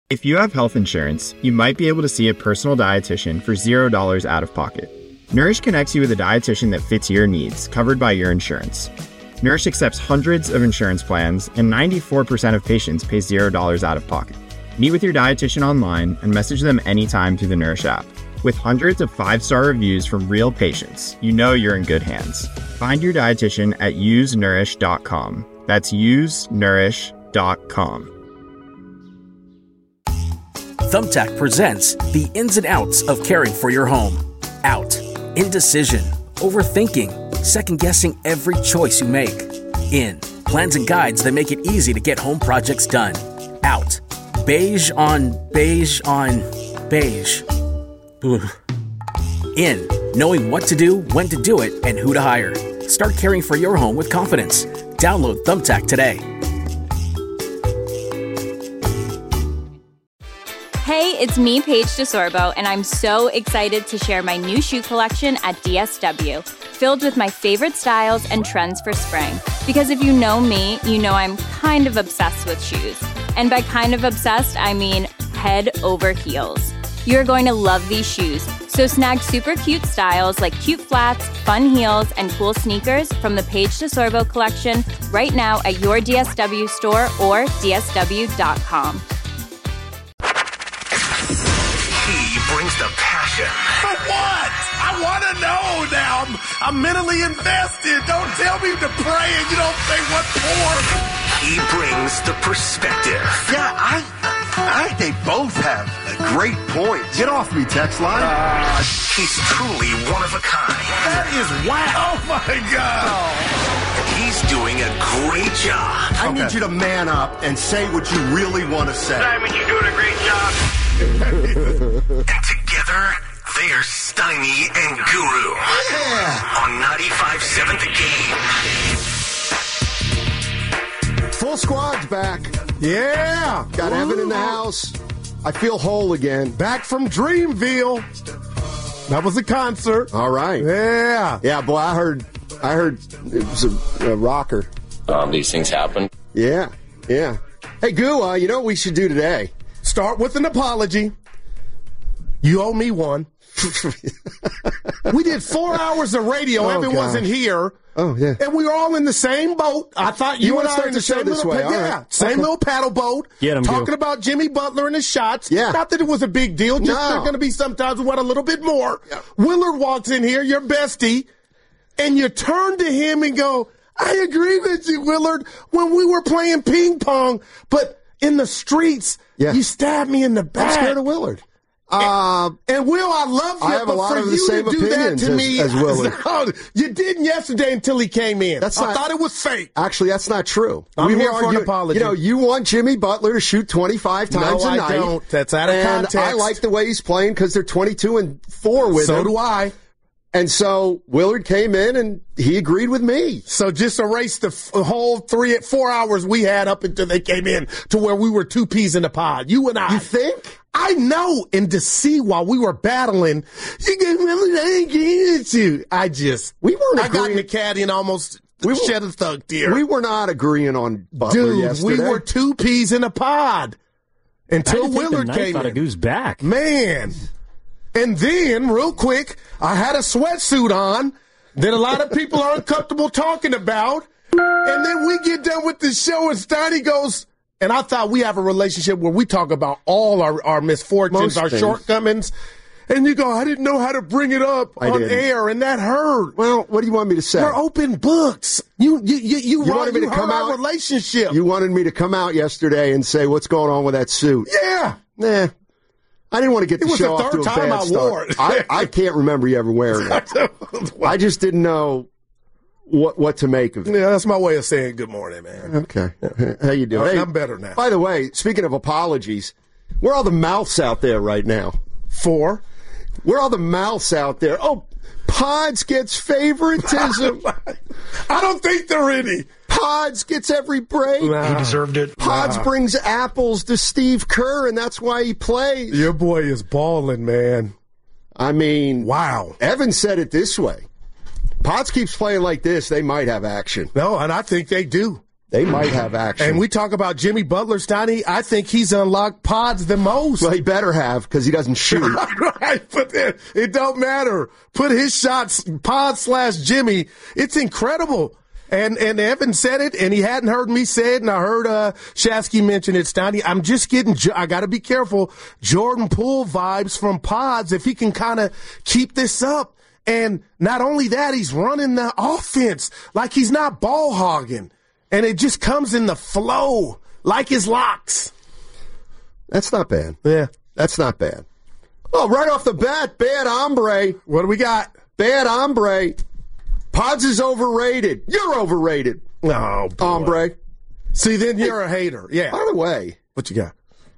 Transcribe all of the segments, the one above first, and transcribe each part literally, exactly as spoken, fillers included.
If you have health insurance, you might be able to see a personal dietitian for zero dollars out of pocket. Nourish connects you with a dietitian that fits your needs, covered by your insurance. Nourish accepts hundreds of insurance plans, and ninety-four percent of patients pay zero dollars out of pocket. Meet with your dietitian online and message them anytime through the Nourish app. With hundreds of five-star reviews from real patients, you know you're in good hands. Find your dietitian at use nourish dot com. That's use nourish dot com. Thumbtack presents the ins and outs of caring for your home. Out. Indecision. Overthinking. Second-guessing every choice you make. In. Plans and guides that make it easy to get home projects done. Out. Beige on beige on beige. Ugh. In. Knowing what to do, when to do it, and who to hire. Start caring for your home with confidence. Download Thumbtack today. Hey, it's me, Paige DeSorbo, and I'm so excited to share my new shoe collection at D S W, filled with my favorite styles and trends for spring. Because if you know me, you know I'm kind of obsessed with shoes. And by kind of obsessed, I mean head over heels. You're going to love these shoes, so snag super cute styles like cute flats, fun heels, and cool sneakers from the Paige DeSorbo collection right now at your D S W store or D S W dot com. He brings the passion. For what? I want to know now. I'm, I'm mentally invested. Don't tell me to pray and you don't say what for. He brings the perspective. Yeah, I I think they both have a great point. Get off me, text line. Uh, he's truly one of a kind. That is wow. Oh, my God. He's doing a great job. I okay. need you to man up and say what you really want to say. Simon, you're doing a great job. And together, they are Steiny and Guru. Yeah. On ninety-five point seven The Game. Full squad's back. Yeah. Got Ooh. Evan in the house. I feel whole again. Back from Dreamville. That was a concert. All right. Yeah. Yeah, boy, I heard I heard it was a, a rocker. Um, these things happen. Yeah, yeah. Hey, Goo, uh, you know what we should do today? Start with an apology. You owe me one. We did four hours of radio. Oh, Evan gosh. wasn't here. Oh, yeah. And we were all in the same boat. I thought you, You and wanna I start in the the show same this little way. pa- All yeah, right. same Okay. little paddle boat. Get 'em, talking Gil. about Jimmy Butler and his shots. Yeah. Not that it was a big deal. Just No. there's going to be sometimes we want a little bit more. Yeah. Willard walks in here, your bestie, and you turn to him and go, I agree with you, Willard, when we were playing ping pong, but in the streets, Yeah. you stabbed me in the back. I'm scared of Willard. Uh, And Will, I love you, I have but a lot for of the you same to do that opinions to as- me, as Willard. no, you didn't yesterday until he came in. That's I not- thought it was fake. Actually, that's not true. I'm we here were for an arguing- apology. You know, you want Jimmy Butler to shoot twenty-five times No, a I night. don't. That's out of and context. I like the way he's playing because they're twenty-two and four with So him. do I. And so Willard came in and he agreed with me. So just erase the f- whole three, four hours we had up until they came in to where we were two peas in a pod. You and I. You think? I know. And to see while we were battling, you can remember I ain't getting it to. I just, We weren't I got in agreeing- the caddy and almost We were- shed a thug tear. We were not agreeing on Butler Dude, yesterday. we were two peas in a pod until I Willard the came knife out in. of Goo's back. Man. And then, real quick, I had a sweatsuit on that a lot of people are uncomfortable talking about. And then we get done with the show and Steiny goes, and I thought we have a relationship where we talk about all our, our misfortunes, Most our things. shortcomings. And you go, I didn't know how to bring it up I on didn't. air, and that hurt. Well, what do you want me to say? We're open books. You you you, you, You wrong- wanted me you to hurt come our out- relationship. You wanted me to come out yesterday and say what's going on with that suit. yeah. Nah. I didn't want to get the It was show the off to third a time bad I start. wore it. I, I can't remember you ever wearing it. I just didn't know what what to make of it. Yeah, that's my way of saying good morning, man. Okay. How you doing? Hey, I'm better now. By the way, speaking of apologies, where are all the mouths out there right now? Four. Where are all the mouths out there? Oh, Pods gets favoritism. I don't think there are any. Pods gets every break. Nah. He deserved it. Pods Nah. brings apples to Steve Kerr, and that's why he plays. Your boy is balling, man. I mean, Wow. Evan said it this way. Pods keeps playing like this, they might have action. No, and I think they do. They might have action. And we talk about Jimmy Butler, Steiny. I think he's unlocked pods the most. Well, he better have because he doesn't shoot. Right, but it, it don't matter. Put his shots, pod slash Jimmy. It's incredible. And and Evan said it, and he hadn't heard me say it, and I heard uh, Shasky mention it, Steiny. I'm just getting, I got to be careful, Jordan Poole vibes from pods if he can kind of keep this up. And not only that, he's running the offense like he's not ball hogging. And it just comes in the flow, like his locks. That's not bad. Yeah. That's not bad. Oh, right off the bat, bad hombre. What do we got? Bad hombre. Pods is overrated. You're overrated. Oh, boy. Hombre. See, then you're a hater. Yeah. By the way. What you got?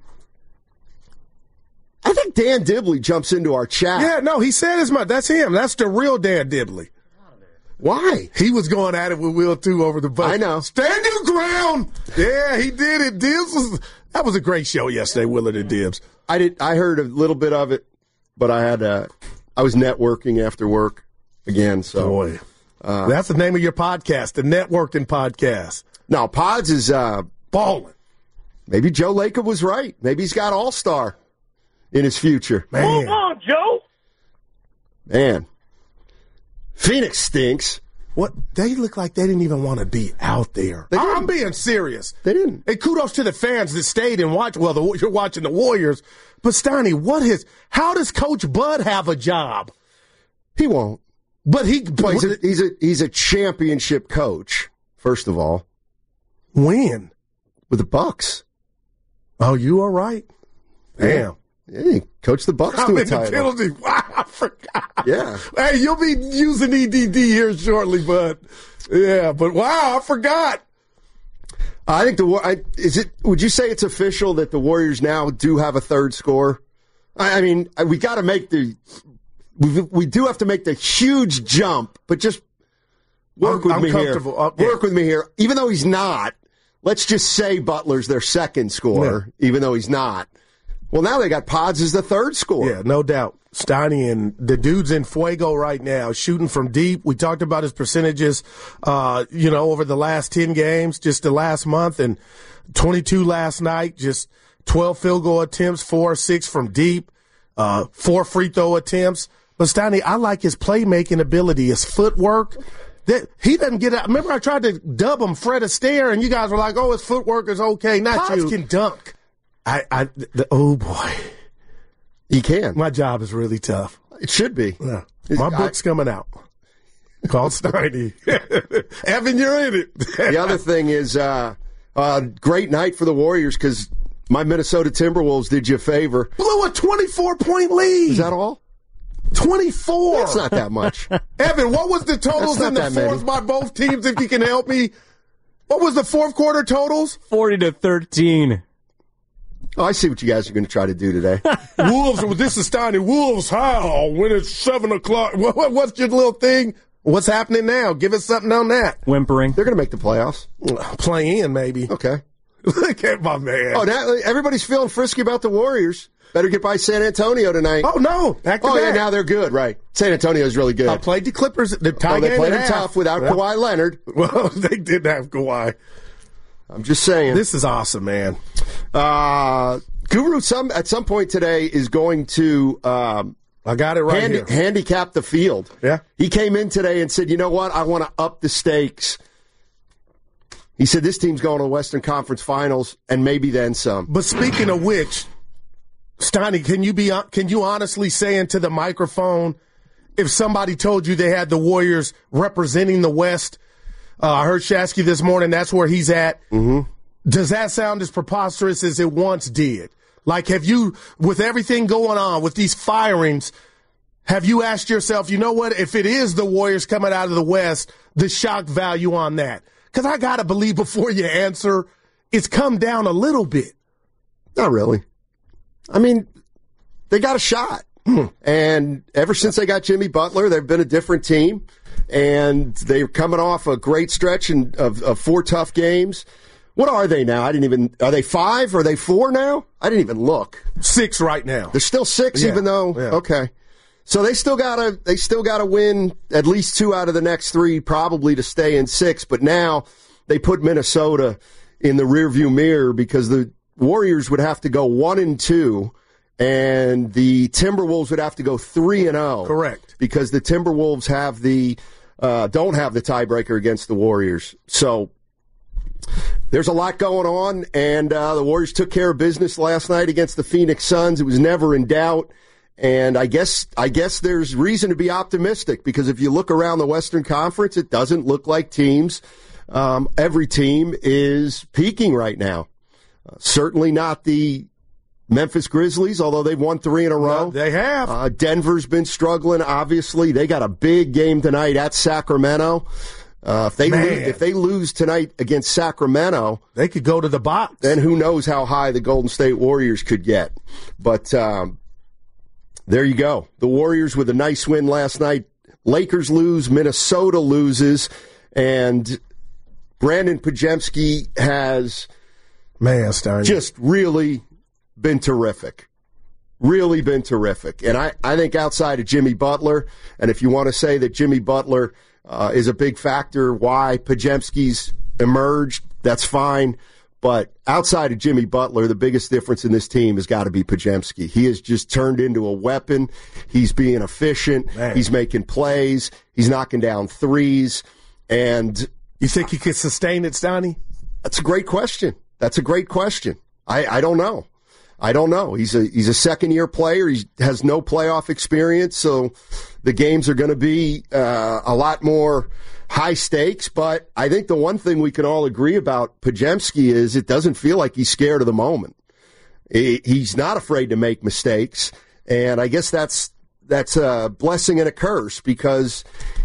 I think Dan Dibley jumps into our chat. Yeah, no, he said as much. That's him. That's the real Dan Dibley. Why? He was going at it with Will, too, over the bus. I know. Stand your ground. Yeah, he did it. Dibbs was, that was a great show yesterday, Willard and Dibbs. I did. I heard a little bit of it, but I had uh, I was networking after work again. So, Boy, uh, that's the name of your podcast, the Networking Podcast. No, Pods is uh, balling. Maybe Joe Lacob was right. Maybe he's got All-Star in his future. Man. Move on, Joe. Man. Phoenix stinks. What? They look like they didn't even want to be out there. I'm being serious. They didn't. And kudos to the fans that stayed and watched. Well, the, you're watching the Warriors. But, Steiny, what is, how does Coach Bud have a job? He won't. But he. Well, he's, a, he's, a, he's a championship coach, first of all. When? With the Bucks. Oh, you are right. Damn. Yeah, he coached the Bucks I'm to a in the title. penalty. Wow, I forgot. Yeah. Hey, you'll be using E D D here shortly, but yeah, but wow, I forgot. I think the I, is it. Would you say it's official that the Warriors now do have a third scorer? I, I mean, we got to make the we, we do have to make the huge jump, but just work I'm, with I'm me here. comfortable. Uh, yeah. Work with me here, even though he's not. Let's just say Butler's their second scorer, yeah. even though he's not. Well, now they got Pods as the third scorer. Yeah, no doubt. Steiny and the dude's in fuego right now, shooting from deep. We talked about his percentages, uh, you know, over the last ten games, just the last month, and twenty-two last night, just twelve field goal attempts, four or six from deep, uh, four free throw attempts. But Steiny, I like his playmaking ability, his footwork. That he doesn't get out. Remember, I tried to dub him Fred Astaire, and you guys were like, "Oh, his footwork is okay." Not Pods you. Can dunk. I, I, the, oh boy, he can. My job is really tough. It should be. Yeah. My book's I, coming out called Steiny. Evan, you're in it. The other thing is, uh, uh, great night for the Warriors because my Minnesota Timberwolves did you a favor. Blew a twenty-four point lead. Is that all? twenty-four. That's not that much. Evan, what was the totals in the fourth by both teams? If you can help me, what was the fourth quarter totals? Forty to thirteen. Oh, I see what you guys are going to try to do today. Wolves, this is Steiny. Wolves howl when it's seven o'clock. What, what, what's your little thing? What's happening now? Give us something on that. Whimpering. They're going to make the playoffs. Play in, maybe. Okay. Look at my man. Oh, now everybody's feeling frisky about the Warriors. Better get by San Antonio tonight. Oh, no. Back to oh, back. yeah, now they're good, right. San Antonio's really good. I played the Clippers. The tie oh, they game played them half. tough without yeah. Kawhi Leonard. Well, they did have Kawhi. I'm just saying. This is awesome, man. Uh, Guru some at some point today is going to um, I got it right handi- here. handicap the field. Yeah. He came in today and said, you know what, I want to up the stakes. He said this team's going to the Western Conference Finals and maybe then some. But speaking of which, Steiny, can you be can you honestly say into the microphone if somebody told you they had the Warriors representing the West? Uh, I heard Shasky this morning. That's where he's at. Mm-hmm. Does that sound as preposterous as it once did? Like, have you, with everything going on, with these firings, have you asked yourself, you know what, if it is the Warriors coming out of the West, the shock value on that? Because I got to believe before you answer, it's come down a little bit. Not really. I mean, they got a shot. Hmm. And ever since they got Jimmy Butler, they've been a different team. And they're coming off a great stretch in, of, of four tough games. What are they now? I didn't even. Are they five? Are they four now? I didn't even look. Six right now. They're still six, yeah. even though. Yeah. Okay, so they still gotta. They still gotta win at least two out of the next three, probably to stay in six. But now they put Minnesota in the rearview mirror because the Warriors would have to go one and two, and the Timberwolves would have to go three and zero. Correct. Because the Timberwolves have the uh, don't have the tiebreaker against the Warriors. So there's a lot going on, and uh, the Warriors took care of business last night against the Phoenix Suns. It was never in doubt. And I guess I guess there's reason to be optimistic because if you look around the Western Conference, it doesn't look like teams, um, every team is peaking right now. Uh, certainly not the Memphis Grizzlies, although they've won three in a row. No, they have. Uh, Denver's been struggling, obviously. They got a big game tonight at Sacramento. Uh, if they Man. lose, if they lose tonight against Sacramento, they could go to the box. Then who knows how high the Golden State Warriors could get. But um there you go. The Warriors with a nice win last night. Lakers lose. Minnesota loses. And Brandon Podziemski has Man, Stein. just really been terrific. Really been terrific. And I, I think outside of Jimmy Butler, and if you want to say that Jimmy Butler uh, is a big factor why Podziemski's emerged, that's fine. But outside of Jimmy Butler, the biggest difference in this team has got to be Podziemski. He has just turned into a weapon. He's being efficient. Man. He's making plays. He's knocking down threes. And you think he could sustain it, Stoney? That's a great question. That's a great question. I, I don't know. I don't know. He's a he's a second year player. He has no playoff experience, so the games are going to be uh, a lot more high stakes. But I think the one thing we can all agree about Podziemski is it doesn't feel like he's scared of the moment. He, he's not afraid to make mistakes, and I guess that's that's a blessing and a curse because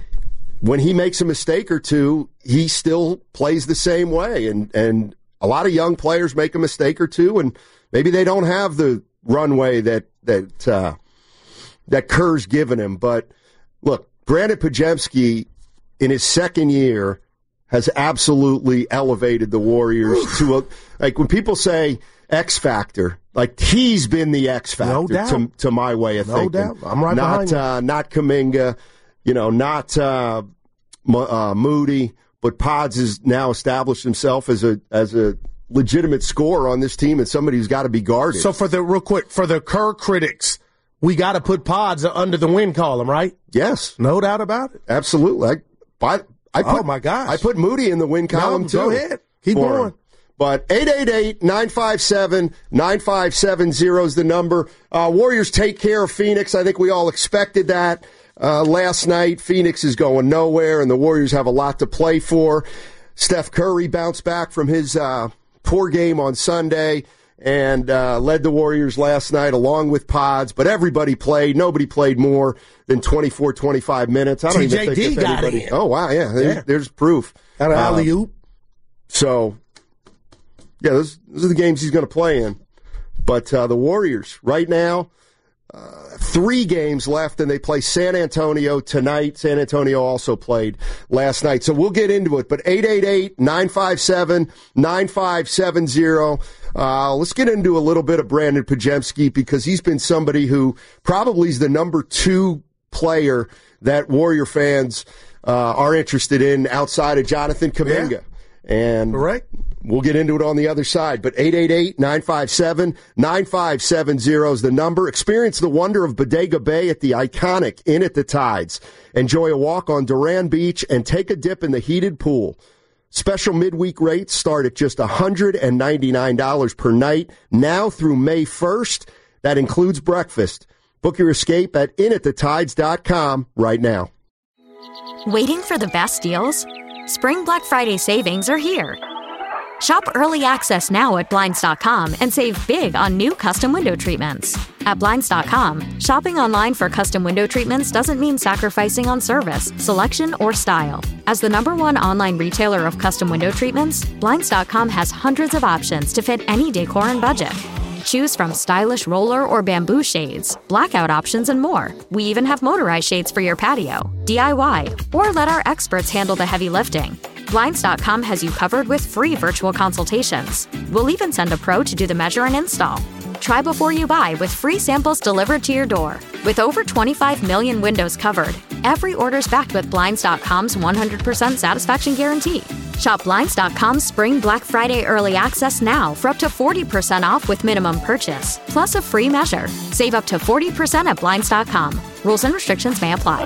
when he makes a mistake or two, he still plays the same way. And and a lot of young players make a mistake or two, and maybe they don't have the runway that that uh, that Kerr's given him. But look, Brandon Podziemski in his second year has absolutely elevated the Warriors to a like when people say X factor, like he's been the X factor no doubt. to to my way of no thinking. doubt. I'm right not behind you. uh, not Kuminga, you know, not uh, M- uh, Moody. But Pods has now established himself as a as a legitimate scorer on this team and somebody who's got to be guarded. So for the real quick, for the Kerr critics, we got to put Pods under the win column, right? Yes, no doubt about it. Absolutely. I, I put, oh my gosh, I put Moody in the win column no, too. Go ahead, keep going. Him. But eight eight eight, nine five seven, nine five seven zero is the number. Uh, Warriors take care of Phoenix. I think we all expected that. Uh, last night, Phoenix is going nowhere, and the Warriors have a lot to play for. Steph Curry bounced back from his uh, poor game on Sunday and uh, led the Warriors last night along with Pods, but everybody played. Nobody played more than twenty-four, twenty-five minutes. I don't T J even think D if got anybody... in. Oh, wow, yeah, there's, yeah. there's proof. Got an uh, alley-oop. So, yeah, those, those are the games he's going to play in. But uh, the Warriors, right now, Uh, three games left, and they play San Antonio tonight. San Antonio also played last night. So we'll get into it. But eight eight eight, nine five seven, nine five seven zero. Uh, let's get into a little bit of Brandon Podziemski because he's been somebody who probably is the number two player that Warrior fans uh, are interested in outside of Jonathan Kuminga. Yeah. And Correct. We'll get into it on the other side. But eight eight eight, nine five seven, nine five seven zero is the number. Experience the wonder of Bodega Bay at the iconic Inn at the Tides. Enjoy a walk on Duran Beach and take a dip in the heated pool. Special midweek rates start at just one hundred ninety-nine dollars per night now through May first. That includes breakfast. Book your escape at in at the tides dot com right now. Waiting for the best deals? Spring Black Friday savings are here. Shop early access now at Blinds dot com and save big on new custom window treatments. At Blinds dot com, shopping online for custom window treatments doesn't mean sacrificing on service, selection, or style. As the number one online retailer of custom window treatments, Blinds dot com has hundreds of options to fit any decor and budget. Choose from stylish roller or bamboo shades, blackout options, and more. We even have motorized shades for your patio, D I Y, or let our experts handle the heavy lifting. Blinds dot com has you covered with free virtual consultations. We'll even send a pro to do the measure and install. Try before you buy with free samples delivered to your door. With over twenty-five million windows covered, every order's backed with Blinds dot com's one hundred percent satisfaction guarantee. Shop Blinds dot com Spring Black Friday Early Access now for up to forty percent off with minimum purchase, plus a free measure. Save up to forty percent at Blinds dot com. Rules and restrictions may apply.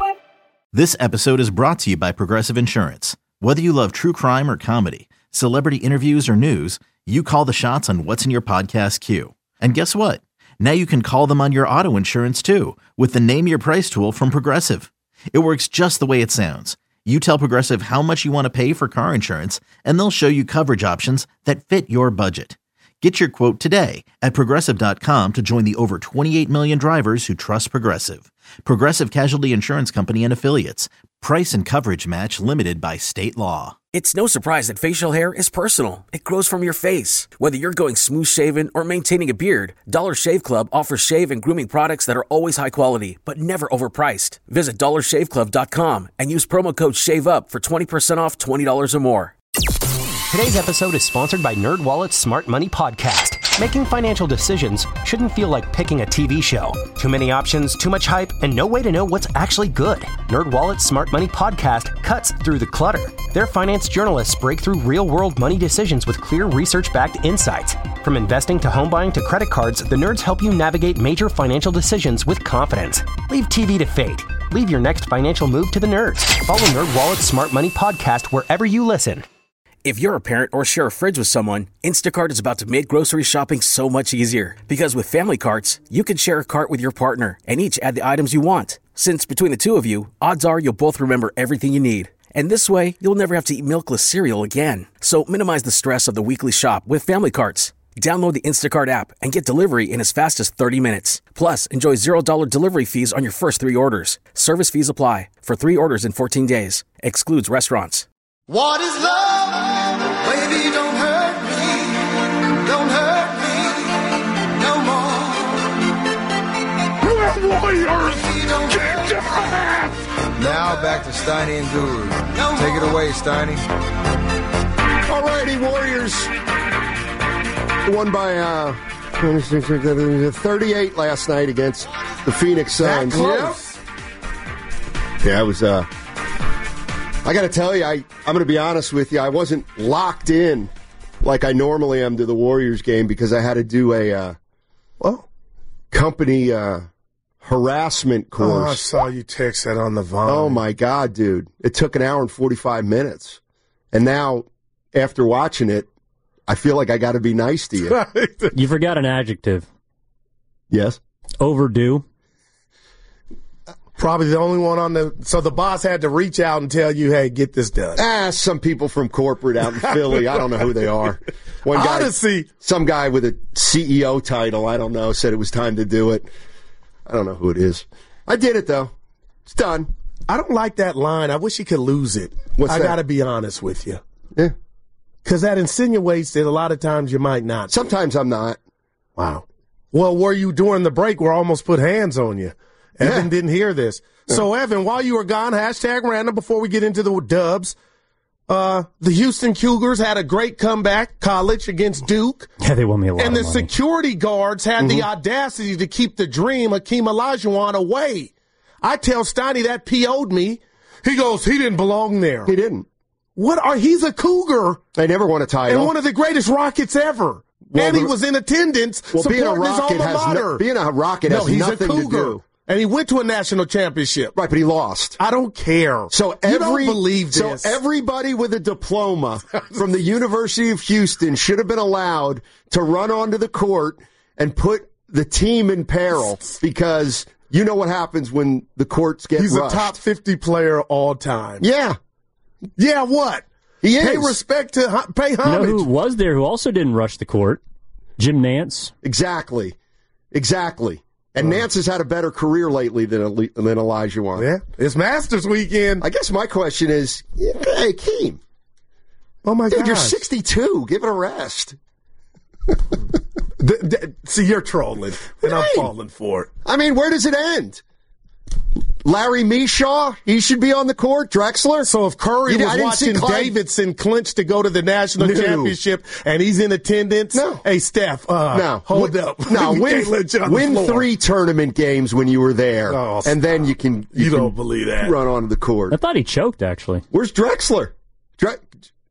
This episode is brought to you by Progressive Insurance. Whether you love true crime or comedy, celebrity interviews or news, you call the shots on what's in your podcast queue. And guess what? Now you can call them on your auto insurance too with the Name Your Price tool from Progressive. It works just the way it sounds. You tell Progressive how much you want to pay for car insurance, and they'll show you coverage options that fit your budget. Get your quote today at Progressive dot com to join the over twenty-eight million drivers who trust Progressive. Progressive Casualty Insurance Company and Affiliates. Price and coverage match limited by state law. It's no surprise that facial hair is personal. It grows from your face. Whether you're going smooth shaven or maintaining a beard, Dollar Shave Club offers shave and grooming products that are always high quality, but never overpriced. Visit dollar shave club dot com and use promo code SHAVEUP for twenty percent off twenty dollars or more. Today's episode is sponsored by NerdWallet's Smart Money Podcast. Making financial decisions shouldn't feel like picking a T V show. Too many options, too much hype, and no way to know what's actually good. NerdWallet's Smart Money Podcast cuts through the clutter. Their finance journalists break through real-world money decisions with clear research-backed insights. From investing to home buying to credit cards, the nerds help you navigate major financial decisions with confidence. Leave T V to fate. Leave your next financial move to the nerds. Follow NerdWallet's Smart Money Podcast wherever you listen. If you're a parent or share a fridge with someone, Instacart is about to make grocery shopping so much easier. Because with family carts, you can share a cart with your partner and each add the items you want. Since between the two of you, odds are you'll both remember everything you need. And this way, you'll never have to eat milkless cereal again. So minimize the stress of the weekly shop with family carts. Download the Instacart app and get delivery in as fast as thirty minutes. Plus, enjoy zero dollars delivery fees on your first three orders. Service fees apply. For three orders in fourteen days. Excludes restaurants. What is love? Baby, don't hurt me. Don't hurt me no more. We're warriors! Kick your ass! Now back to Steiny and Guru. No Take more. It away, Steiny. Alrighty, Warriors. Won by uh, thirty-eight last night against the Phoenix Suns. Yeah. yeah, it was... Uh, I got to tell you, I, I'm going to be honest with you. I wasn't locked in like I normally am to the Warriors game because I had to do a uh, well company uh, harassment course. Oh, I saw you text that on the Vine. Oh, my God, dude. It took an hour and forty-five minutes. And now, after watching it, I feel like I got to be nice to you. You forgot an adjective. Yes? Overdue. Probably the only one on the... So the boss had to reach out and tell you, hey, get this done. Ah, some people from corporate out in Philly. I don't know who they are. One guy, Honestly, some guy with a C E O title, I don't know, said it was time to do it. I don't know who it is. I did it, though. It's done. I don't like that line. I wish he could lose it. What's I that? got to be honest with you. Yeah. Because that insinuates that a lot of times you might not. Sometimes I'm not. Wow. Well, were you during the break where I almost put hands on you? Evan Yeah. didn't hear this. So, Evan, while you were gone, hashtag random before we get into the dubs, uh, the Houston Cougars had a great comeback, college, against Duke. Yeah, they won me a lot And the of money. security guards had Mm-hmm. the audacity to keep the dream of Hakeem Olajuwon away. I tell Steiny that P O'd me. He goes, he didn't belong there. He didn't. What are, he's a Cougar. They never won a title. And one of the greatest Rockets ever. Well, and he the- was in attendance well, being a supporting his Rocket alma has mater. no, being a Rocket no, has he's nothing a Cougar. to do. And he went to a national championship. Right, but he lost. I don't care. So you every don't believe this. So everybody with a diploma from the University of Houston should have been allowed to run onto the court and put the team in peril because you know what happens when the courts get He's rushed. a top fifty player all time. Yeah. Yeah, what? He is. Pay respect to pay You know homage. who was there who also didn't rush the court? Jim Nance. Exactly. Exactly. And uh, Nance has had a better career lately than than Olajuwon. Yeah, it's Masters weekend. I guess my question is, hey, Keem. Oh, my God. Dude, you're sixty-two. Give it a rest. the, the, see, you're trolling, and right. I'm falling for it. I mean, where does it end? Larry Mishaw, he should be on the court. Drexler. So if Curry you, was watching Clyde... Davidson clinch to go to the national no. championship and he's in attendance, no. hey, Steph, uh, no. hold win, up. No, win, win three tournament games when you were there, oh, and then you can you, you can don't believe that run onto the court. I thought he choked, actually. Where's Drexler? Dre-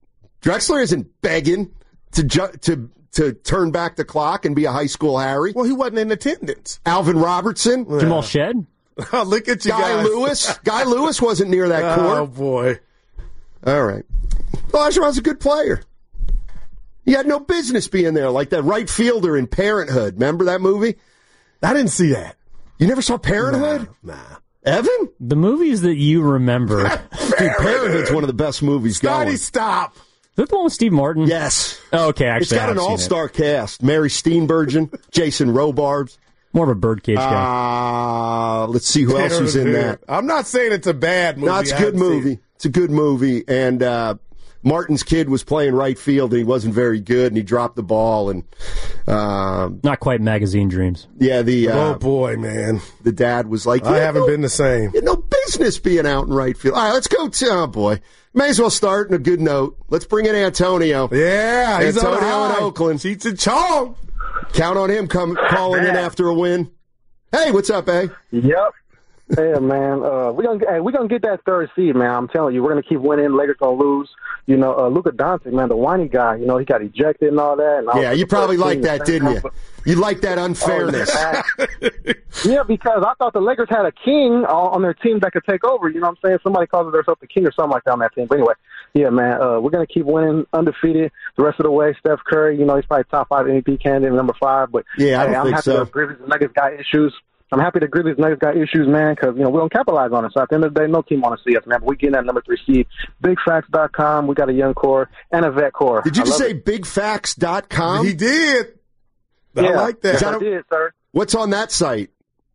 Drexler isn't begging to ju- to to turn back the clock and be a high school Harry. Well, he wasn't in attendance. Alvin Robertson. Yeah. Jamal Shedd. Oh, look at you Guy guys. Lewis. Guy Lewis wasn't near that court. Oh, boy. All right. Olajuwon's a good player. He had no business being there, like that right fielder in Parenthood. Remember that movie? I didn't see that. You never saw Parenthood? Nah. nah. Evan? The movies that you remember. Dude, Parenthood's one of the best movies Scotty, going. stop. Is that the one with Steve Martin? Yes. Oh, okay, actually, It's got I an have seen all-star cast. Mary Steenburgen, Jason Robarbs. More of a birdcage guy. Uh, let's see who else was in that. I'm not saying it's a bad movie. No, it's a I good haven't seen movie. it. It's a good movie. And uh, Martin's kid was playing right field, and he wasn't very good, and he dropped the ball. And um, Not quite magazine dreams. yeah, the uh, Oh, boy, man. the dad was like, I "You haven't no, been the same. you had no business being out in right field." All right, let's go to, oh, boy. May as well start on a good note. Let's bring in Antonio. Yeah, he's on Antonio high. in Oakland. Cheech and Chong. Count on him come calling in after a win. Hey, what's up, eh? Yep. Yeah, man. Uh, we're gonna hey, we gonna get that third seed, man. I'm telling you, we're gonna keep winning. Lakers gonna lose. You know, uh, Luka Doncic, man, the whiny guy. You know, he got ejected and all that. And I Yeah, was you the probably first like team to that, say didn't you? but- You like that unfairness. Oh, yeah. Yeah, because I thought the Lakers had a king on on their team that could take over. You know what I'm saying? Somebody calls themselves the king or something like that on that team. But anyway, yeah, man, uh, we're going to keep winning undefeated the rest of the way. Steph Curry, you know, he's probably top five M V P candidate, number five. But Yeah, I hey, don't I'm think happy so. the Grizzlies and Nuggets got issues. I'm happy the Grizzlies and Nuggets got issues, man, because, you know, we don't capitalize on it. So at the end of the day, no team want to see us, man. But we getting that number three seed. big facts dot com. We got a young core and a vet core. Did you I just love say it. big facts dot com? He did. I Yeah, like that. Is that I a- did, sir. What's on that site?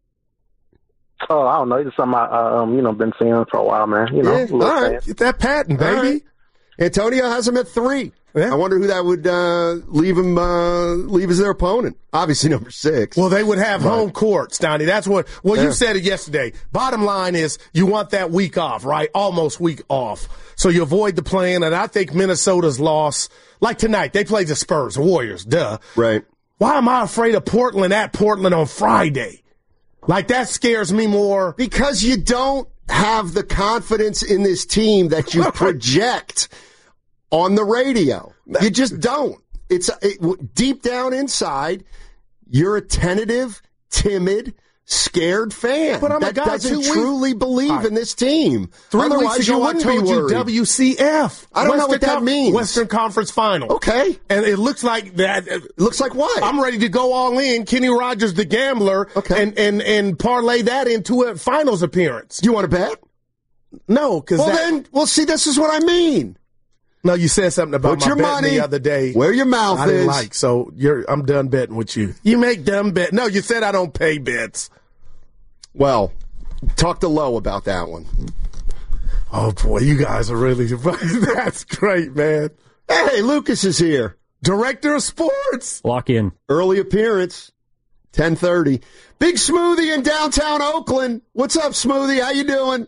Oh, I don't know. It's just something I, uh, um, you know, been seeing for a while, man. You know, Yeah, little all right. fan. Get that patent, All baby. right. Antonio has him at three. Yeah. I wonder who that would uh, leave him uh, leave as their opponent. Obviously, number six. Well, they would have home court, Stoney. That's what, well, Yeah. you said it yesterday. Bottom line is you want that week off, right? Almost week off. So you avoid the playing, and I think Minnesota's loss, like tonight, they played the Spurs, the Warriors, duh. Right. Why am I afraid of Portland at Portland on Friday? Like, that scares me more. Because you don't have the confidence in this team that you project on the radio. You just don't. It's it, deep down inside, you're a tentative, timid, scared fan But I'm a that guy, doesn't two weeks- truly believe All right. in this team. Three Otherwise, weeks ago, you I wouldn't told be you worried. W C F. I don't know what Western that Conf- means. Western Conference Final. Okay. And it looks like that. It looks like what? I'm ready to go all in. Kenny Rogers, the gambler, Okay. and, and, and parlay that into a finals appearance. You want to bet? No, because Well, then, well, see, this is what I mean. no, you said something about Put my your betting money the other day. where your mouth I didn't is. like, so you're. I'm done betting with you. You make dumb bet. No, you said I don't pay bets. Well, talk to Lowe about that one. Oh boy, you guys are really. That's great, man. Hey, Lucas is here. Director of sports. Lock in. Early appearance, ten thirty. Big Smoothie in downtown Oakland. What's up, Smoothie? How you doing?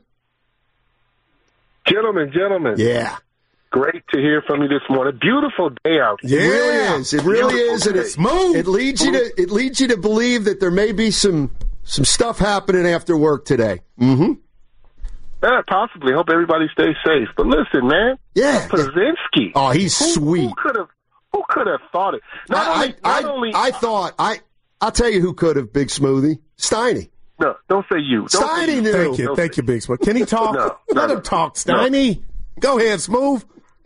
Gentlemen, gentlemen. Yeah. Great to hear from you this morning. Beautiful day out. It really is. It really is. And it, Smooth. it leads you to it leads you to believe that there may be some some stuff happening after work today. Mm-hmm. Yeah, possibly. Hope everybody stays safe. But listen, man. Yeah. Pazinski. Oh, he's who, sweet. Who could have who could have thought it? Not I, only, I, not only I, I thought I I'll tell you who could have, Big Smoothie. Steiny. No, don't say you. Don't say Steiny you. knew. Thank you, Don't thank say- you, Big Smooth. Can he talk? No, no, Let no. him talk, Steiny. Go ahead, Smooth.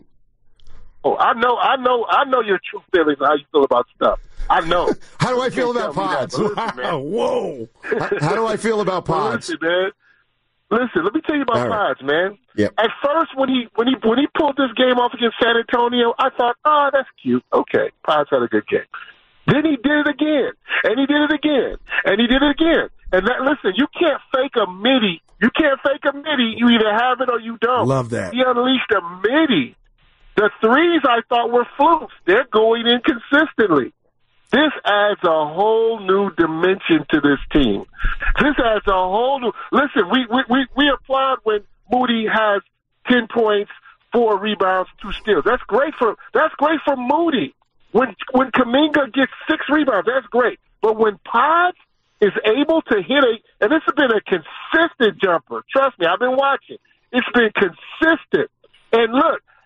Oh, I know, I know, I know your true feelings and how you feel about stuff. I know. How do I feel You can't about tell me that, pods? but listen, man. Wow, whoa. how, how do I feel about But pods? Listen, man. Listen, let me tell you about All right. Pods, man. Yep. At first, when he when he when he pulled this game off against San Antonio, I thought, oh, that's cute. Okay, Pods had a good game. Then he did it again, and he did it again, and he did it again. And that, listen, you can't fake a midi. You can't fake a midi. You either have it or you don't. Love that. He unleashed a midi. The threes I thought were flukes. They're going in consistently. This adds a whole new dimension to this team. This adds a whole new. Listen, we we we, we applaud when Moody has ten points, four rebounds, two steals. That's great for that's great for Moody. When when Kuminga gets six rebounds, that's great. But when Pods is able to hit a, and this has been a consistent jumper. Trust me, I've been watching. It's been consistent. And look,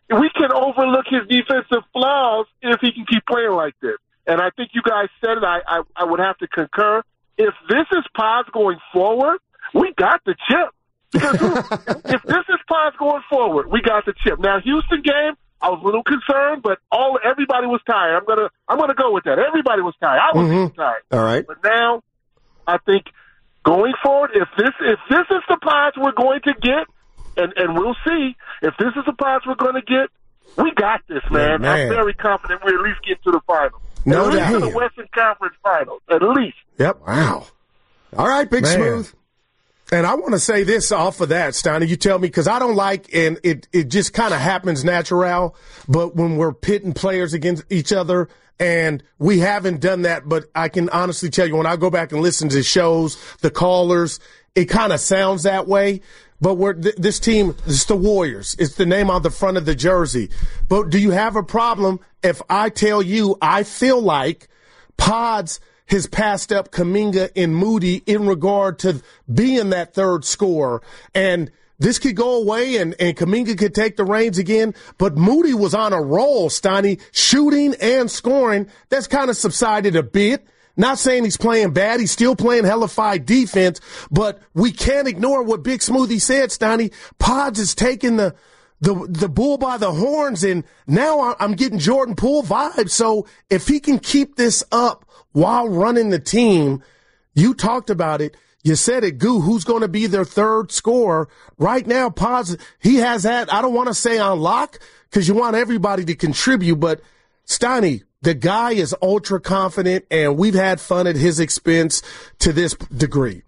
we can overlook his defensive flaws if he can keep playing like this. And I think you guys said it. I, I, I would have to concur. If this is Pods going forward, we got the chip. Because if this is Pods going forward, we got the chip. Now, Houston game, I was a little concerned, but all everybody was tired. I'm gonna I'm gonna go with that. Everybody was tired. I was mm-hmm. tired. All right. But now, I think going forward, if this if this is the Pods we're going to get, and and we'll see if this is the Pods we're going to get, we got this, man. Yeah, man. I'm very confident we at least get to the finals. No at least doubt. to the Western Conference Finals, at least. Yep. Wow. All right, Big Man. Smooth. And I want to say this off of that, Steiner. You tell me, because I don't like, and it, it just kind of happens natural, but when we're pitting players against each other, and we haven't done that, but I can honestly tell you, when I go back and listen to shows, the callers, it kind of sounds that way. But we're, th- this team, it's the Warriors. It's the name on the front of the jersey. But do you have a problem if I tell you I feel like Pods has passed up Kuminga and Moody in regard to being that third scorer? And this could go away and, and Kuminga could take the reins again. But Moody was on a roll, Steiny, shooting and scoring. That's kind of subsided a bit. Not saying he's playing bad. He's still playing hellified defense. But we can't ignore what Big Smoothie said, Steiny. Pods is taking the, the, the bull by the horns, and now I'm getting Jordan Poole vibes. So if he can keep this up while running the team, you talked about it. You said it, Goo, who's going to be their third scorer? Right now, Pods, he has that, I don't want to say on lock, because you want everybody to contribute, but Steiny, the guy is ultra confident, and we've had fun at his expense to this degree.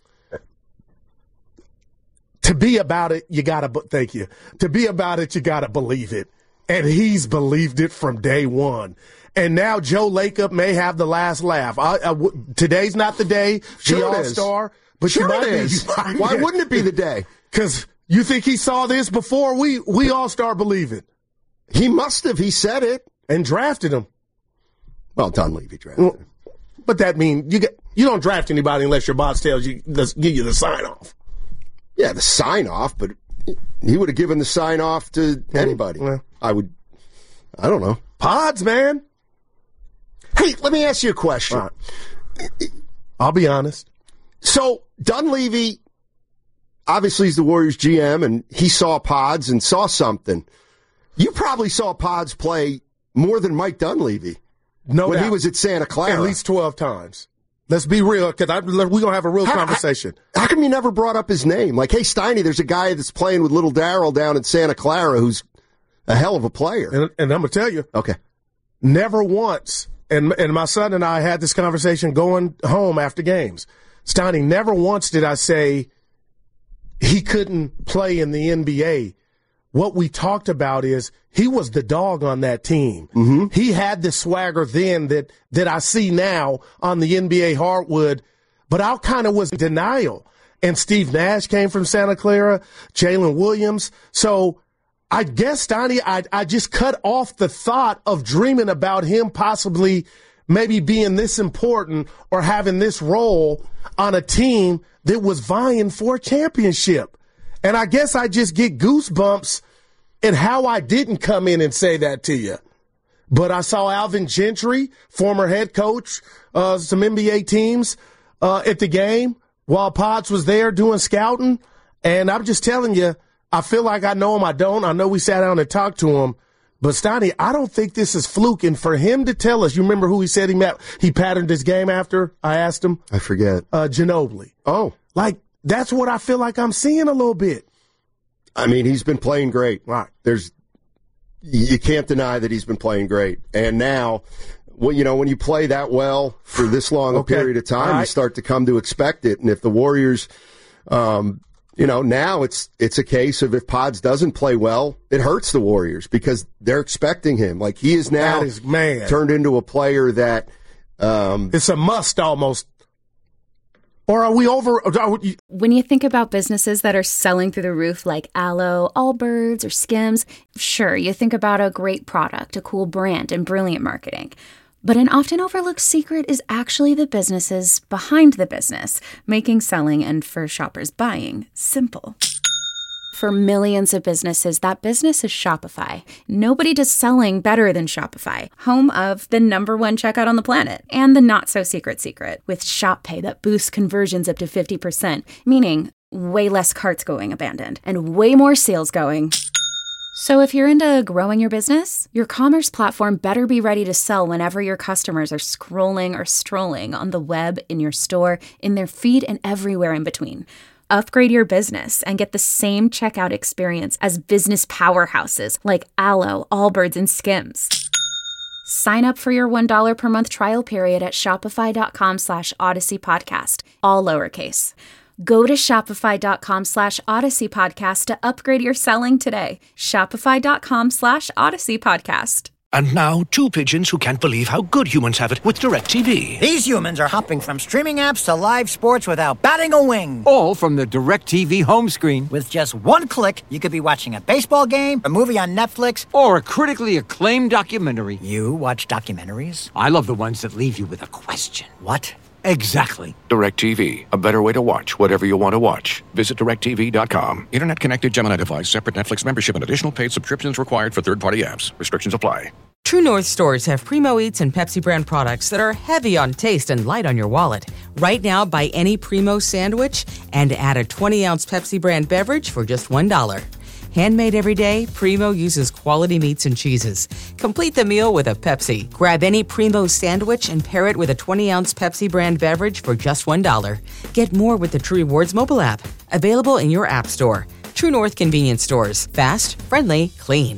To be about it, you got to, thank you. To be about it, you got to believe it. And he's believed it from day one. And now Joe Lacob may have the last laugh. I, I, today's not the day, Sure the it All-Star. But Sure you might it be. is. You might Why be. wouldn't it be the day? Because you think he saw this before we, we all start believing. He must have. He said it. And drafted him. Well, Dunleavy drafted him. But that means you get, you don't draft anybody unless your boss tells you, give you the sign-off. Yeah, the sign-off, but he would have given the sign-off to anybody. Yeah. I would, I don't know. Pods, man. Hey, let me ask you a question. Right. I'll be honest. So Dunleavy, obviously he's the Warriors G M, and he saw Pods and saw something. You probably saw Pods play more than Mike Dunleavy. No when doubt. he was at Santa Clara. At least twelve times. Let's be real, because we're going to have a real how, conversation. How, how come you never brought up his name? Like, hey, Steiny, there's a guy that's playing with Little Darryl down in Santa Clara who's a hell of a player. And, and I'm going to tell you. Okay. Never once, and, and my son and I had this conversation going home after games. Steiny, never once did I say he couldn't play in the N B A. What we talked about is he was the dog on that team. Mm-hmm. He had the swagger then that, that I see now on the N B A hardwood, but I kind of was in denial. And Steve Nash came from Santa Clara, Jalen Williams. So I guess, Steiny, I, I just cut off the thought of dreaming about him possibly maybe being this important or having this role on a team that was vying for a championship. And I guess I just get goosebumps at how I didn't come in and say that to you. But I saw Alvin Gentry, former head coach, uh, some N B A teams uh, at the game while Pods was there doing scouting. And I'm just telling you, I feel like I know him. I don't. I know we sat down and talked to him. But, Steiny, I don't think this is fluke. And for him to tell us, you remember who he said he met, he patterned his game after? I asked him. I forget. Uh, Ginobili. Oh. Like, that's what I feel like I'm seeing a little bit. I mean, he's been playing great. Right. There's, you can't deny that he's been playing great. And now, well, you know, when you play that well for this long Okay. a period of time, Right. you start to come to expect it. And if the Warriors, um, you know, now it's it's a case of if Pods doesn't play well, it hurts the Warriors because they're expecting him. Like, he is now That is, man. turned into a player that um, it's a must almost. Or are we over? Are we, When you think about businesses that are selling through the roof like Aloe, Allbirds, or Skims, sure, you think about a great product, a cool brand, and brilliant marketing. But an often overlooked secret is actually the businesses behind the business, making selling and for shoppers buying simple. For millions of businesses, that business is Shopify. Nobody does selling better than Shopify, home of the number one checkout on the planet and the not-so-secret secret with Shop Pay that boosts conversions up to fifty percent, meaning way less carts going abandoned and way more sales going. So if you're into growing your business, your commerce platform better be ready to sell whenever your customers are scrolling or strolling on the web, in your store, in their feed, and everywhere in between. Upgrade your business and get the same checkout experience as business powerhouses like Alo, Allbirds, and Skims. Sign up for your one dollar per month trial period at shopify.com slash Odyssey Podcast, all lowercase. Go to shopify.com slash Odyssey Podcast to upgrade your selling today. Shopify.com slash Odyssey Podcast. And now, two pigeons who can't believe how good humans have it with DirecTV. These humans are hopping from streaming apps to live sports without batting a wing. All from the DirecTV home screen. With just one click, you could be watching a baseball game, a movie on Netflix, or a critically acclaimed documentary. You watch documentaries? I love the ones that leave you with a question. What? Exactly. DirecTV. A better way to watch whatever you want to watch. Visit direct T V dot com. Internet connected Gemini device, separate Netflix membership, and additional paid subscriptions required for third-party apps. Restrictions apply. True North stores have Primo Eats and Pepsi brand products that are heavy on taste and light on your wallet. Right now, buy any Primo sandwich and add a twenty ounce Pepsi brand beverage for just one dollar. Handmade every day, Primo uses quality meats and cheeses. Complete the meal with a Pepsi. Grab any Primo sandwich and pair it with a twenty ounce Pepsi brand beverage for just one dollar. Get more with the True Rewards mobile app. Available in your app store. True North convenience stores. Fast, friendly, clean.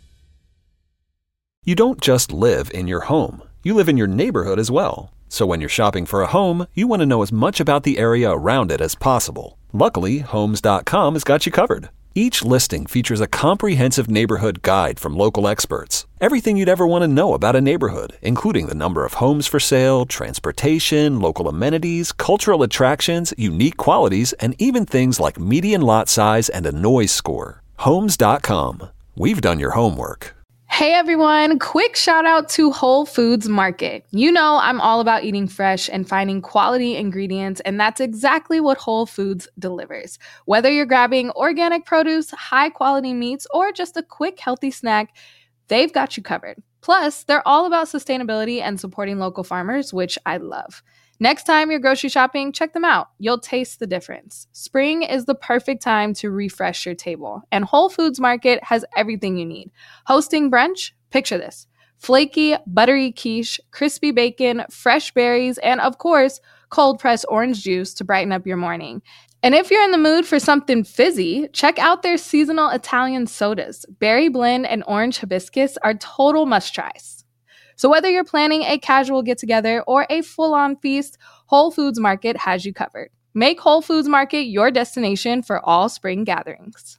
You don't just live in your home. You live in your neighborhood as well. So when you're shopping for a home, you want to know as much about the area around it as possible. Luckily, Homes dot com has got you covered. Each listing features a comprehensive neighborhood guide from local experts. Everything you'd ever want to know about a neighborhood, including the number of homes for sale, transportation, local amenities, cultural attractions, unique qualities, and even things like median lot size and a noise score. Homes dot com. We've done your homework. Hey everyone, quick shout out to Whole Foods Market. You know I'm all about eating fresh and finding quality ingredients, and that's exactly what Whole Foods delivers. Whether you're grabbing organic produce, high quality meats, or just a quick healthy snack, they've got you covered. Plus, they're all about sustainability and supporting local farmers, which I love. Next time you're grocery shopping, check them out. You'll taste the difference. Spring is the perfect time to refresh your table, and Whole Foods Market has everything you need. Hosting brunch? Picture this. Flaky, buttery quiche, crispy bacon, fresh berries, and of course, cold-pressed orange juice to brighten up your morning. And if you're in the mood for something fizzy, check out their seasonal Italian sodas. Berry blend and orange hibiscus are total must-tries. So whether you're planning a casual get-together or a full-on feast, Whole Foods Market has you covered. Make Whole Foods Market your destination for all spring gatherings.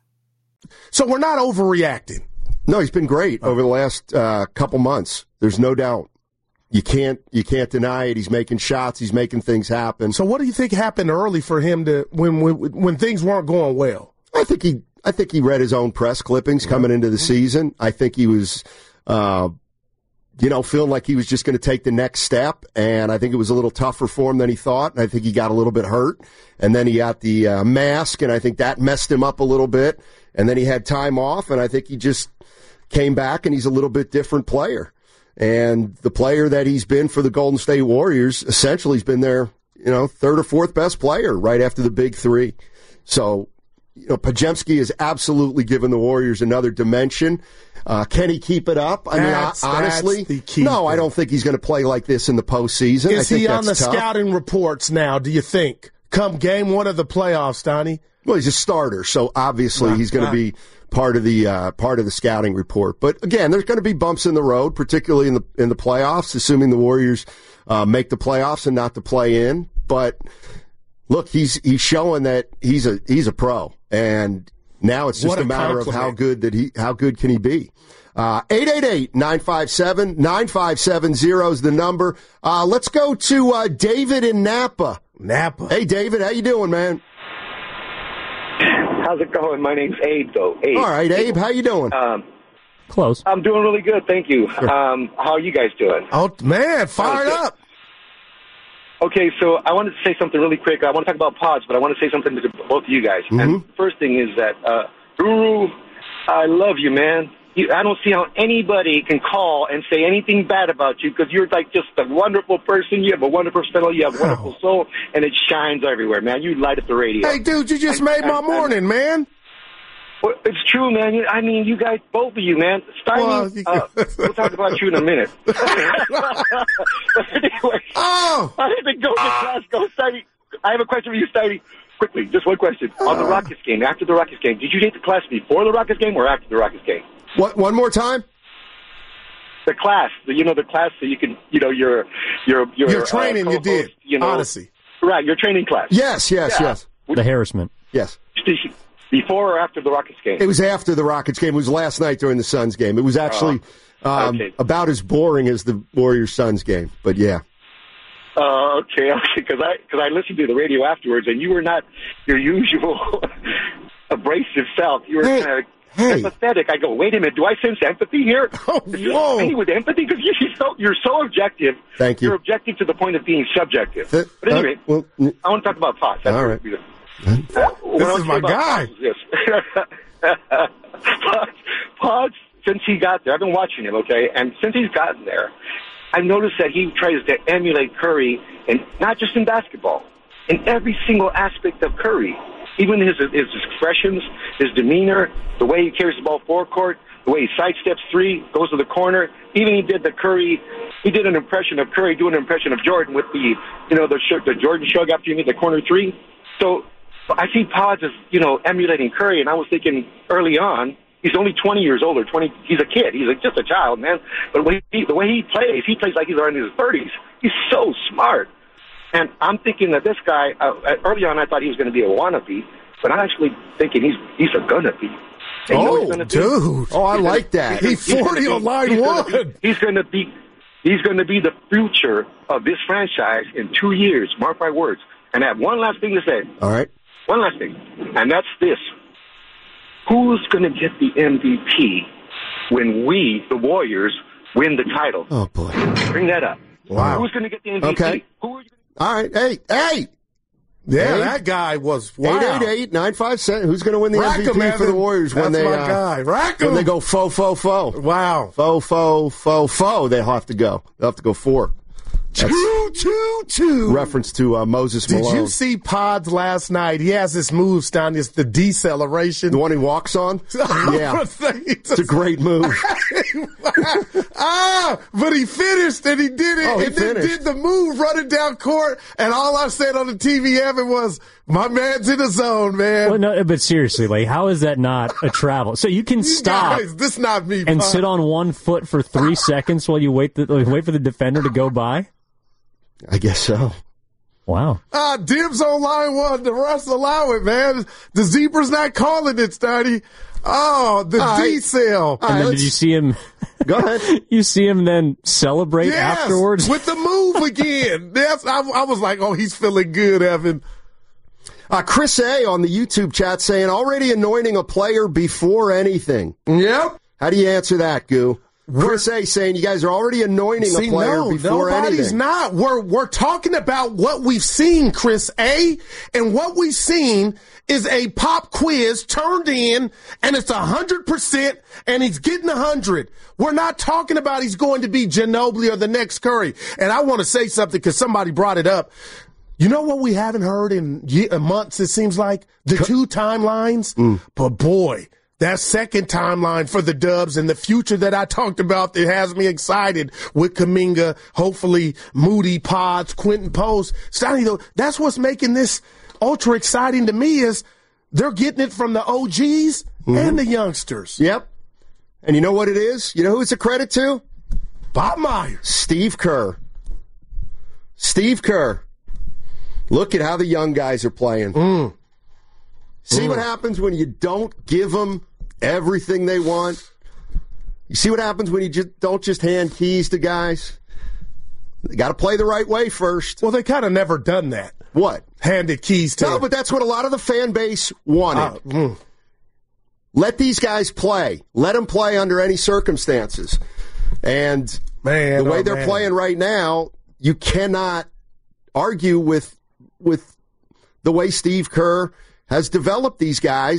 So we're not overreacting. No, he's been great over the last uh, couple months. There's no doubt. You can't you can't deny it. He's making shots. He's making things happen. So what do you think happened early for him to when when, when things weren't going well? I think he I think he read his own press clippings coming into the season. I think he was. Uh, you know, feeling like he was just going to take the next step, and I think it was a little tougher for him than he thought, and I think he got a little bit hurt, and then he got the uh, mask, and I think that messed him up a little bit, and then he had time off, and I think he just came back, and he's a little bit different player, and the player that he's been for the Golden State Warriors, essentially he's been their, you know, third or fourth best player right after the big three. So, you know, Podziemski has absolutely given the Warriors another dimension. Uh, can he keep it up? I that's, mean, honestly, no, I don't think he's going to play like this in the postseason. Is I think he on the tough. scouting reports now, do you think? Come game one of the playoffs, Donnie? Well, he's a starter, so obviously nah, he's going to nah. be part of the uh, part of the scouting report. But again, there's going to be bumps in the road, particularly in the in the playoffs, assuming the Warriors uh, make the playoffs and not to play in. But look, he's he's showing that he's a he's a pro, and now it's just a, a matter compliment. of how good that he how good can he be. Uh, eight eight eight, nine five seven, nine five seven zero is the number. Uh, let's go to uh, David in Napa. Napa. Hey, David, how you doing, man? How's it going? My name's Abe, though. Abe. All right, Abe, how you doing? Um, Close. I'm doing really good, thank you. Sure. Um, how are you guys doing? Oh, man, fired up. Okay, so I wanted to say something really quick. I want to talk about pods, but I want to say something to both of you guys. Mm-hmm. And the first thing is that uh, Guru, I love you, man. You, I don't see how anybody can call and say anything bad about you because you're like just a wonderful person. You have a wonderful personality. You have a wonderful soul, and it shines everywhere, man. You light up the radio. Hey, dude, you just made my morning, man. Well, it's true, man. You, I mean, you guys, both of you, man. Steiny, well, uh, we'll talk about you in a minute. But anyway, oh. I had to go to class. Go, Steiny. I have a question for you, Steiny. Quickly, just one question. Uh. On the Rockets game, after the Rockets game, did you take the class before the Rockets game or after the Rockets game? What? One more time? The class, the, you know, the class that you can, you know, your your your, your training uh, you did, you know, Odyssey. Right, your training class. Yes, yes, yeah. yes. The harassment. Yes. Before or after the Rockets game? It was after the Rockets game. It was last night during the Suns game. It was actually uh, um, okay. about as boring as the Warriors-Suns game, but yeah. Uh, okay, okay, because I because I listened to the radio afterwards, and you were not your usual abrasive self. You were hey, kind of hey. empathetic. I go, wait a minute, do I sense empathy here? Oh, whoa! Any with empathy because you're so you're so objective. Thank you. You're objective to the point of being subjective. Th- but anyway, uh, well, n- I want to talk about Potts. That's all right. Uh, this is my guy. Potts is this. Potts, Potts, since he got there, I've been watching him, okay, and since he's gotten there, I've noticed that he tries to emulate Curry, and not just in basketball, in every single aspect of Curry. Even his his expressions, his demeanor, the way he carries the ball forward court, the way he sidesteps three, goes to the corner. Even he did the Curry, he did an impression of Curry doing an impression of Jordan with the, you know, the the Jordan shrug after you made the corner three. So I see Pods as, you know, emulating Curry, and I was thinking early on, he's only twenty years old, or twenty, he's a kid. He's a, just a child, man. But when he, the way he plays, he plays like he's in his thirties. He's so smart. And I'm thinking that this guy, uh, early on I thought he was going to be a wannabe, but I'm actually thinking he's he's a gonna be. And you know oh, dude. Do? Oh, I like that. He's forty on line one. He's going to be he's going to be the future of this franchise in two years. Mark my words. And I have one last thing to say. All right. One last thing, and that's this. Who's going to get the M V P when we, the Warriors, win the title? Oh, boy. Bring that up. Wow. Who's going to get the M V P? Okay. Who are you All right. Hey, hey. Yeah, hey. that guy was wow. eight eight eight, nine five seven. Who's going to win the Rack M V P him, for the Warriors That's when they my uh, guy. Rack when him. they go faux, faux, faux? Wow. Faux, faux, faux, faux. They'll have to go. They'll have to go four. That's two, two, two. Reference to uh, Moses Did Malone. you see Pods last night? He has this move, Stan. It's the deceleration. The one he walks on? Yeah. It's a great move. ah, but he finished and he did it Oh, he and then finished. did the move running down court. And all I said on the T V, Evan, was, my man's in the zone, man. Well, no, but seriously, like, how is that not a travel? So you can You stop guys, this not me, and Pods. sit on one foot for three seconds while you wait the, like, wait for the defender to go by? I guess so. Wow. Ah, dibs on line one. The rest allow it, man. The zebra's not calling it, Sturdy. Oh, the All right. D-cell. And then did you see him? Go ahead. You see him then celebrate Yes, afterwards? with the move again. Yes, I, I was like, oh, he's feeling good, Evan. Uh, Chris A. on the YouTube chat saying, already anointing a player before anything. Yep. How do you answer that, Goo? Chris A. saying you guys are already anointing See, a player no, before nobody's anything. not. We're we're talking about what we've seen, Chris A. And what we've seen is a pop quiz turned in, and it's a hundred percent, and he's getting a hundred. We're not talking about he's going to be Ginobili or the next Curry. And I want to say something because somebody brought it up. You know what we haven't heard in ye- months? It seems like the two timelines. Mm. But boy. That second timeline for the Dubs and the future that I talked about that has me excited with Kuminga, hopefully Moody, Pods, Quentin Post. Stoney, though, that's what's making this ultra exciting to me is they're getting it from the O Gs mm-hmm. and the youngsters. Yep. And you know what it is? You know who it's a credit to? Bob Myers. Steve Kerr. Steve Kerr. Look at how the young guys are playing. Mm. See Mm. what happens when you don't give them everything they want? You see what happens when you just don't just hand keys to guys? They got to play the right way first. Well, they kind of never done that. What? Handed keys to No, but that's what a lot of the fan base wanted. Uh, mm. Let these guys play. Let them play under any circumstances. And man, the way oh, they're man. playing right now, you cannot argue with with the way Steve Kerr has developed these guys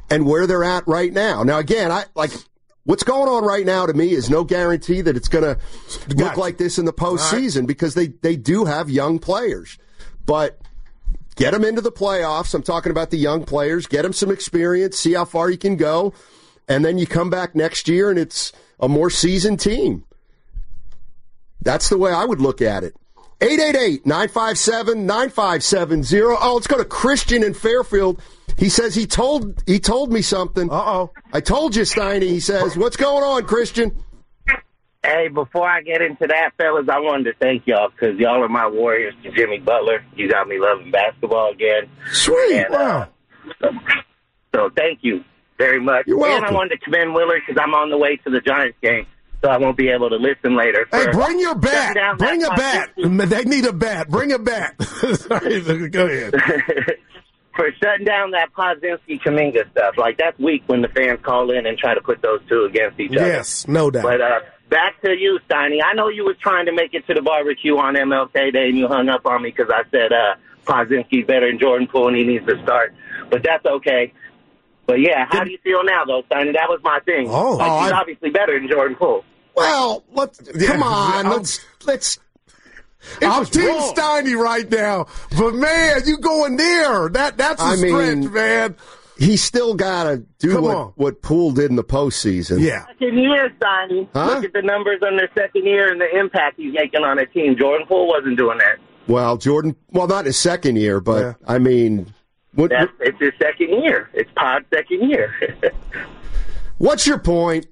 and where they're at right now. Now, again, I like what's going on right now to me is no guarantee that it's going to look like this in the postseason right. because they, they do have young players. But get them into the playoffs. I'm talking about the young players. Get them some experience, see how far you can go, and then you come back next year and it's a more seasoned team. That's the way I would look at it. eight eight eight, nine five seven, nine five seven zero. Oh, let's go to Christian in Fairfield. He says he told he told me something. Uh-oh. I told you, Steiny. He says, what's going on, Christian? Hey, before I get into that, fellas, I wanted to thank y'all because y'all are my warriors to Jimmy Butler. You got me loving basketball again. Sweet. And, wow. Uh, so, so thank you very much. You're welcome. And I wanted to commend Willard because I'm on the way to the Giants game, so I won't be able to listen later. Hey, bring your bat. Bring a bat. They need a bat. Bring a bat. Sorry, go ahead. For shutting down that Podzinski-Kuminga stuff. Like, that's weak when the fans call in and try to put those two against each other. Yes, no doubt. But uh, back to you, Steiny. I know you was trying to make it to the barbecue on M L K Day, and you hung up on me because I said uh, Podzinski's better than Jordan Poole and he needs to start. But that's okay. But, yeah, how do you feel now, though, Steiny? That was my thing. Oh, like, oh he's I... obviously better than Jordan Poole. Well, let's, come on. Let's let's. I'm Team wrong. Steiny right now, but man, you going there? That that's a I stretch, mean, man. He still got to do Come what, on. what Poole did in the postseason. Yeah. Second year, Steiny. Huh? Look at the numbers on their second year and the impact he's making on a team. Jordan Poole wasn't doing that. Well, Jordan, well, not his second year, but yeah. I mean, what, That's, it's his second year. It's Pod's second year. What's your point?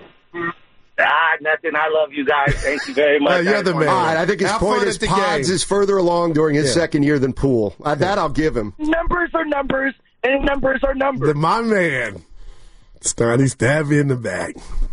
Ah, nothing. I love you guys. Thank you very much. Uh, you're the man. All right, I think his Have point fun is at the Pods game. is further along during his Yeah. second year than Poole. Uh, that I'll give him. Numbers are numbers, and numbers are numbers. The, my man, Steiny, stab you in the back.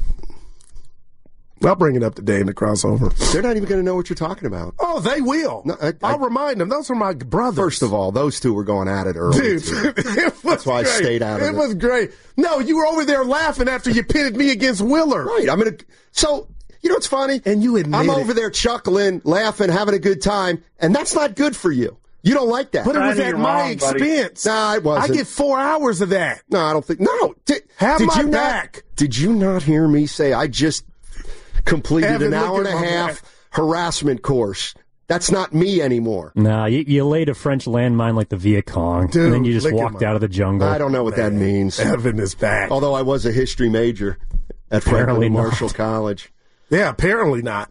I'll bring it up today in the crossover. They're not even going to know what you're talking about. Oh, they will. No, I, I'll I, remind them. Those are my brothers. First of all, those two were going at it early. Dude, it was That's why great. I stayed out of it. it. It was great. No, you were over there laughing after you pitted me against Willard. Right. I'm going to. So, you know what's funny? And you admit I'm it. over there chuckling, laughing, having a good time, and that's not good for you. You don't like that. But it was Steiny, at you're my wrong, expense. Buddy. Nah, it wasn't. I get four hours of that. No, I don't think. No. Did, Have did my you back. Not, did you not hear me say I just completed Evan, an hour and look a at my half back. harassment course? That's not me anymore. Nah, you, you laid a French landmine like the Viet Cong, Dude, and then you just look at walked my- out of the jungle. I don't know what Man, that means. Evan is back. Although I was a history major at Franklin Apparently not. Marshall College. Yeah, apparently not.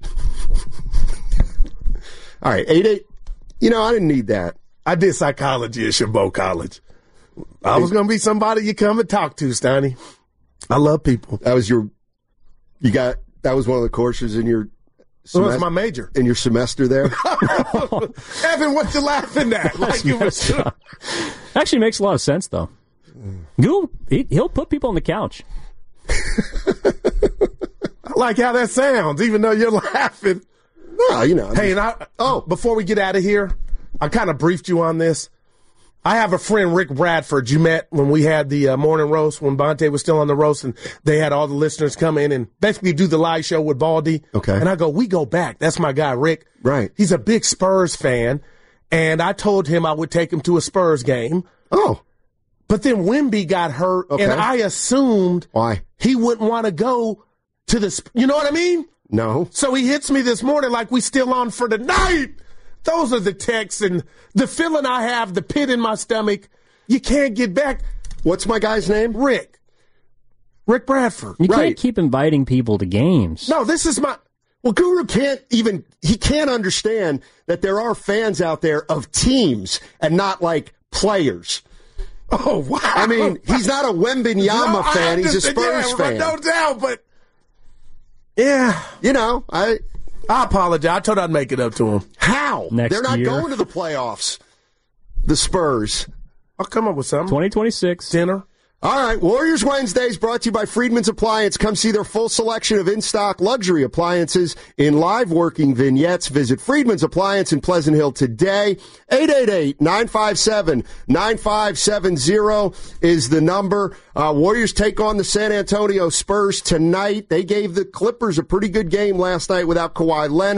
All right, eight eight. You know, I didn't need that. I did psychology at Chabot College. I was going to be somebody you come and talk to, Steiny. I love people. That was your. You got that was one of the courses in your. Well, that's semest- my major. in your semester there. Evan, what you laughing at? Like it was. Actually makes a lot of sense, though. He'll, he, he'll put people on the couch. I like how that sounds, even though you're laughing. No, you know. Hey, and I, oh, before we get out of here, I kind of briefed you on this. I have a friend, Rick Bradford, you met when we had the uh, morning roast, when Bonte was still on the roast, and they had all the listeners come in and basically do the live show with Baldy. Okay. And I go, we go back. That's my guy, Rick. Right. He's a big Spurs fan, and I told him I would take him to a Spurs game. Oh. But then Wemby got hurt, Okay. and I assumed Why? he wouldn't want to go to the, Sp- you know what I mean? No. So he hits me this morning like we still on for the night. Those are the texts and the feeling I have, the pit in my stomach. You can't get back. What's my guy's name? Rick. Rick Bradford. You Right. can't keep inviting people to games. No, this is my. Well, Guru can't even, he can't understand that there are fans out there of teams and not like players. Oh, wow. I mean, he's not a Wembenyama No, I fan. He's a understand. Spurs Yeah, fan. No doubt, but. Yeah. You know, I. I apologize. I told I'd make it up to him. How? Next They're not year. going to the playoffs. The Spurs. I'll come up with something. twenty twenty-six. Dinner. All right, Warriors Wednesdays brought to you by Friedman's Appliance. Come see their full selection of in-stock luxury appliances in live working vignettes. Visit Friedman's Appliance in Pleasant Hill today. eight eight eight, nine five seven, nine five seven zero is the number. Uh, Warriors take on the San Antonio Spurs tonight. They gave the Clippers a pretty good game last night without Kawhi Leonard.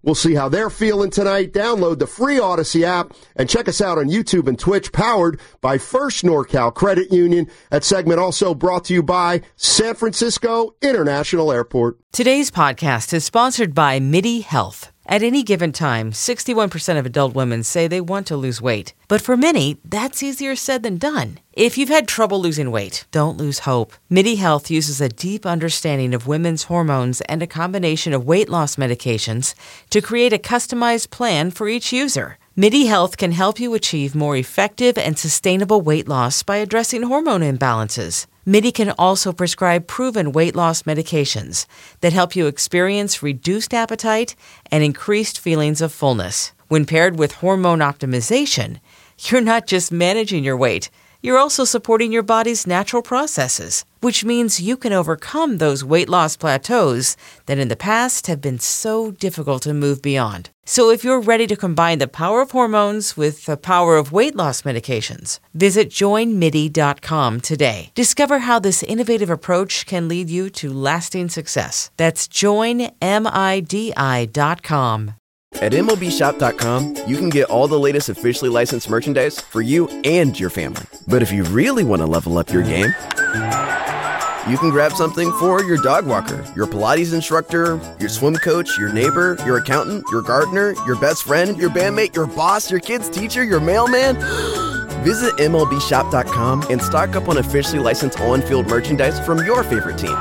We'll see how they're feeling tonight. Download the free Odyssey app and check us out on YouTube and Twitch, powered by First NorCal Credit Union. That segment also brought to you by San Francisco International Airport. Today's podcast is sponsored by MIDI Health. At any given time, sixty-one percent of adult women say they want to lose weight. But for many, that's easier said than done. If you've had trouble losing weight, don't lose hope. MIDI Health uses a deep understanding of women's hormones and a combination of weight loss medications to create a customized plan for each user. MIDI Health can help you achieve more effective and sustainable weight loss by addressing hormone imbalances. MIDI can also prescribe proven weight loss medications that help you experience reduced appetite and increased feelings of fullness. When paired with hormone optimization, you're not just managing your weight, you're also supporting your body's natural processes, which means you can overcome those weight loss plateaus that in the past have been so difficult to move beyond. So if you're ready to combine the power of hormones with the power of weight loss medications, visit join midi dot com today. Discover how this innovative approach can lead you to lasting success. That's join midi dot com. At M L B shop dot com, you can get all the latest officially licensed merchandise for you and your family. But if you really want to level up your game, you can grab something for your dog walker, your Pilates instructor, your swim coach, your neighbor, your accountant, your gardener, your best friend, your bandmate, your boss, your kid's teacher, your mailman. Visit M L B shop dot com and stock up on officially licensed on-field merchandise from your favorite teams.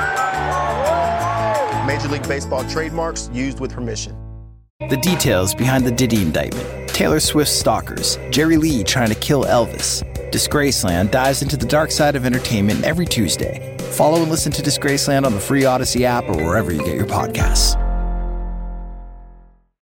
Major League Baseball trademarks used with permission. The details behind the Diddy indictment, Taylor Swift's stalkers, Jerry Lee trying to kill Elvis. Disgraceland dives into the dark side of entertainment every Tuesday. Follow and listen to Disgraceland on the free Odyssey app or wherever you get your podcasts.